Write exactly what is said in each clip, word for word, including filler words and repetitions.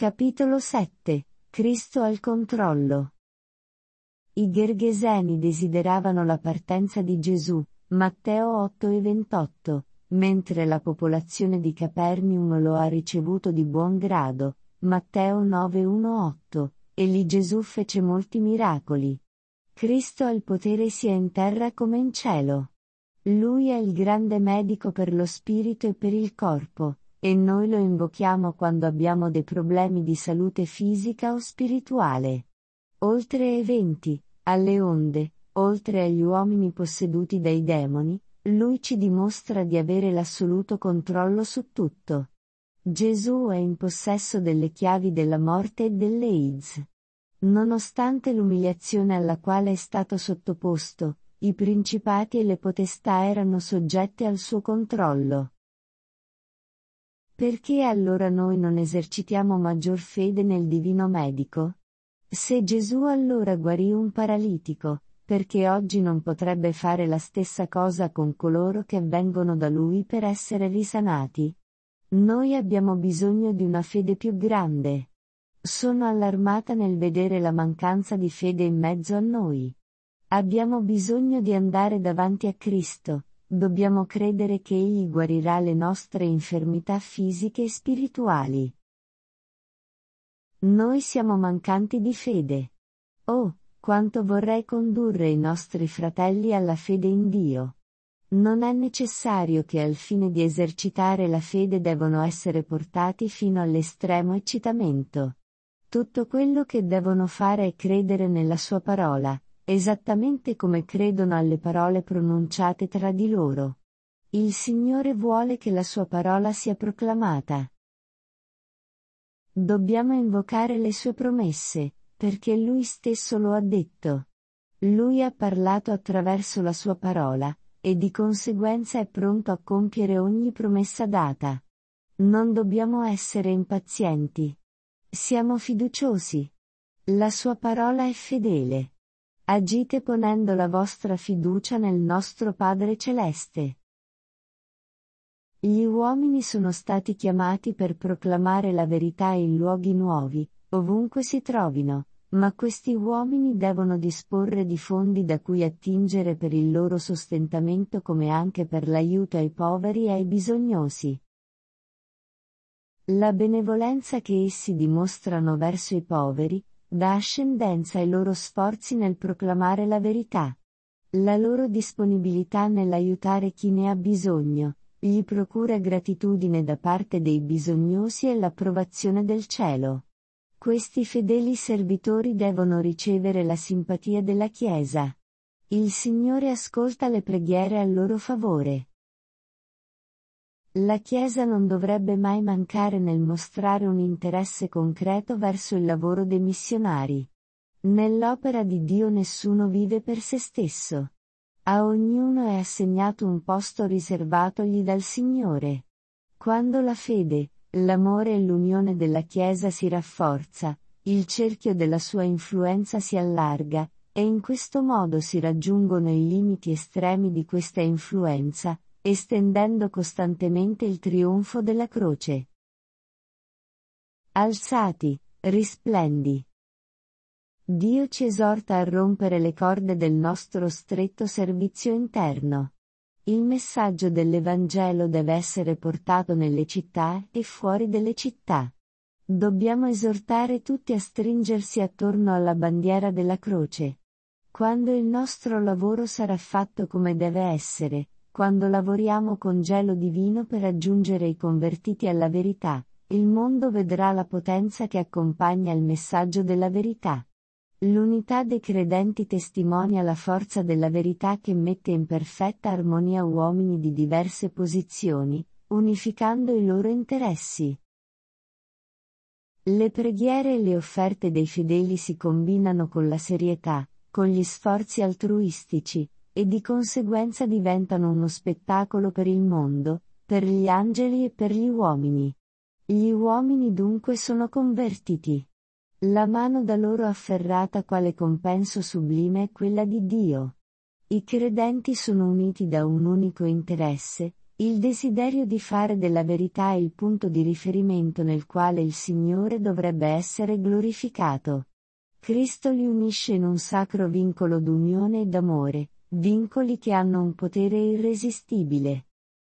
Capitolo sette. Cristo al controllo. I Gergeseni desideravano la partenza di Gesù, Matteo otto e ventotto, mentre la popolazione di Capernaum lo ha ricevuto di buon grado, Matteo nove uno otto, e lì Gesù fece molti miracoli. Cristo ha il potere sia in terra come in cielo. Lui è il grande medico per lo spirito e per il corpo, e noi lo invochiamo quando abbiamo dei problemi di salute fisica o spirituale. Oltre ai venti, alle onde, oltre agli uomini posseduti dai demoni, lui ci dimostra di avere l'assoluto controllo su tutto. Gesù è in possesso delle chiavi della morte e dell'AIDS. Nonostante l'umiliazione alla quale è stato sottoposto, i principati e le potestà erano soggette al suo controllo. Perché allora noi non esercitiamo maggior fede nel divino medico? Se Gesù allora guarì un paralitico, perché oggi non potrebbe fare la stessa cosa con coloro che vengono da lui per essere risanati? Noi abbiamo bisogno di una fede più grande. Sono allarmata nel vedere la mancanza di fede in mezzo a noi. Abbiamo bisogno di andare davanti a Cristo. Dobbiamo credere che Egli guarirà le nostre infermità fisiche e spirituali. Noi siamo mancanti di fede. Oh, quanto vorrei condurre i nostri fratelli alla fede in Dio. Non è necessario che al fine di esercitare la fede devono essere portati fino all'estremo eccitamento. Tutto quello che devono fare è credere nella sua parola, esattamente come credono alle parole pronunciate tra di loro. Il Signore vuole che la sua parola sia proclamata. Dobbiamo invocare le sue promesse, perché Lui stesso lo ha detto. Lui ha parlato attraverso la sua parola, e di conseguenza è pronto a compiere ogni promessa data. Non dobbiamo essere impazienti. Siamo fiduciosi. La sua parola è fedele. Agite ponendo la vostra fiducia nel nostro Padre Celeste. Gli uomini sono stati chiamati per proclamare la verità in luoghi nuovi, ovunque si trovino, ma questi uomini devono disporre di fondi da cui attingere per il loro sostentamento come anche per l'aiuto ai poveri e ai bisognosi. La benevolenza che essi dimostrano verso i poveri, dà ascendenza ai loro sforzi nel proclamare la verità. La loro disponibilità nell'aiutare chi ne ha bisogno, gli procura gratitudine da parte dei bisognosi e l'approvazione del cielo. Questi fedeli servitori devono ricevere la simpatia della Chiesa. Il Signore ascolta le preghiere a loro favore. La Chiesa non dovrebbe mai mancare nel mostrare un interesse concreto verso il lavoro dei missionari. Nell'opera di Dio nessuno vive per se stesso. A ognuno è assegnato un posto riservatogli dal Signore. Quando la fede, l'amore e l'unione della Chiesa si rafforza, il cerchio della sua influenza si allarga, e in questo modo si raggiungono i limiti estremi di questa influenza, estendendo costantemente il trionfo della croce. Alzati, risplendi. Dio ci esorta a rompere le corde del nostro stretto servizio interno. Il messaggio dell'Evangelo deve essere portato nelle città e fuori delle città. Dobbiamo esortare tutti a stringersi attorno alla bandiera della croce. Quando il nostro lavoro sarà fatto come deve essere, quando lavoriamo con gelo divino per raggiungere i convertiti alla verità, il mondo vedrà la potenza che accompagna il messaggio della verità. L'unità dei credenti testimonia la forza della verità che mette in perfetta armonia uomini di diverse posizioni, unificando i loro interessi. Le preghiere e le offerte dei fedeli si combinano con la serietà, con gli sforzi altruistici, e di conseguenza diventano uno spettacolo per il mondo, per gli angeli e per gli uomini. Gli uomini dunque sono convertiti. La mano da loro afferrata quale compenso sublime è quella di Dio. I credenti sono uniti da un unico interesse, Il desiderio di fare della verità è il punto di riferimento nel quale il Signore dovrebbe essere glorificato. Cristo li unisce in un sacro vincolo d'unione e d'amore, vincoli che hanno un potere irresistibile.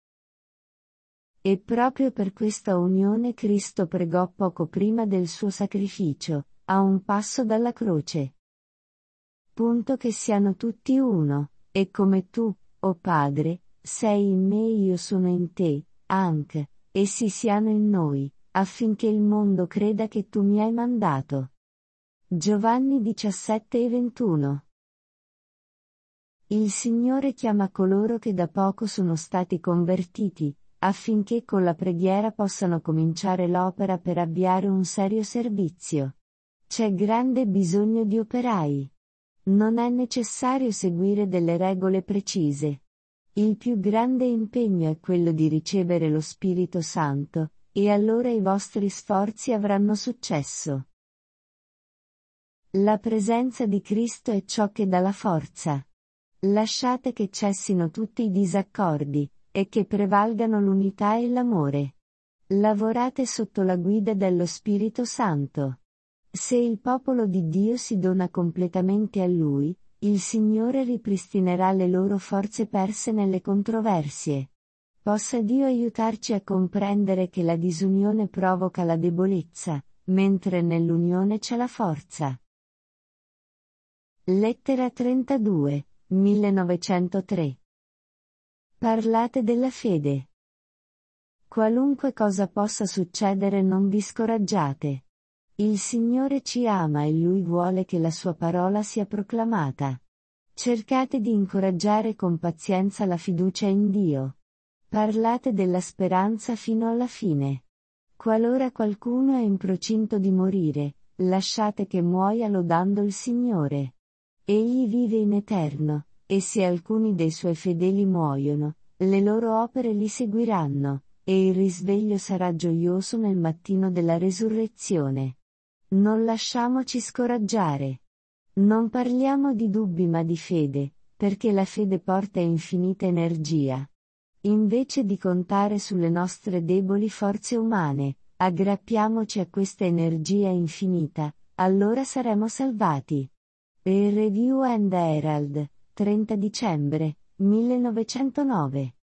E proprio per questa unione Cristo pregò poco prima del suo sacrificio, a un passo dalla croce. Punto che siano tutti uno, e come tu, o Padre, sei in me e io sono in te, anche, essi siano in noi, affinché il mondo creda che tu mi hai mandato. Giovanni diciassette e ventuno. Il Signore chiama coloro che da poco sono stati convertiti, affinché con la preghiera possano cominciare l'opera per avviare un serio servizio. C'è grande bisogno di operai. Non è necessario seguire delle regole precise. Il più grande impegno è quello di ricevere lo Spirito Santo, e allora i vostri sforzi avranno successo. La presenza di Cristo è ciò che dà la forza. Lasciate che cessino tutti i disaccordi, e che prevalgano l'unità e l'amore. Lavorate sotto la guida dello Spirito Santo. Se il popolo di Dio si dona completamente a Lui, il Signore ripristinerà le loro forze perse nelle controversie. Possa Dio aiutarci a comprendere che la disunione provoca la debolezza, mentre nell'unione c'è la forza. Lettera trentadue, millenovecentotre. Parlate della fede. Qualunque cosa possa succedere, non vi scoraggiate. Il Signore ci ama e Lui vuole che la sua parola sia proclamata. Cercate di incoraggiare con pazienza la fiducia in Dio. Parlate della speranza fino alla fine. Qualora qualcuno è in procinto di morire, lasciate che muoia lodando il Signore. Egli vive in eterno, e se alcuni dei suoi fedeli muoiono, le loro opere li seguiranno, e il risveglio sarà gioioso nel mattino della resurrezione. Non lasciamoci scoraggiare. Non parliamo di dubbi ma di fede, perché la fede porta infinita energia. Invece di contare sulle nostre deboli forze umane, aggrappiamoci a questa energia infinita, allora saremo salvati. Il Review and Herald, trenta dicembre, millenovecentonove.